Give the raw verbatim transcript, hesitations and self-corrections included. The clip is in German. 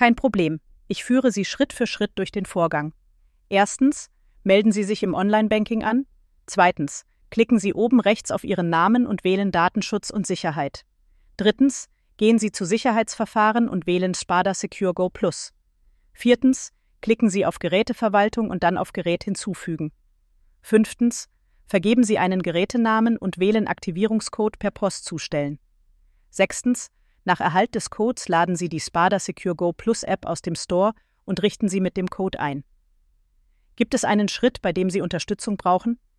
Kein Problem. Ich führe Sie Schritt für Schritt durch den Vorgang. Erstens, melden Sie sich im Online-Banking an. Zweitens, klicken Sie oben rechts auf Ihren Namen und wählen Datenschutz und Sicherheit. Drittens, gehen Sie zu Sicherheitsverfahren und wählen Spada Secure Go Plus. Viertens, klicken Sie auf Geräteverwaltung und dann auf Gerät hinzufügen. Fünftens, vergeben Sie einen Gerätenamen und wählen Aktivierungscode per Post zustellen. Sechstens, nach Erhalt des Codes laden Sie die Spada Secure Go Plus App aus dem Store und richten Sie mit dem Code ein. Gibt es einen Schritt, bei dem Sie Unterstützung brauchen?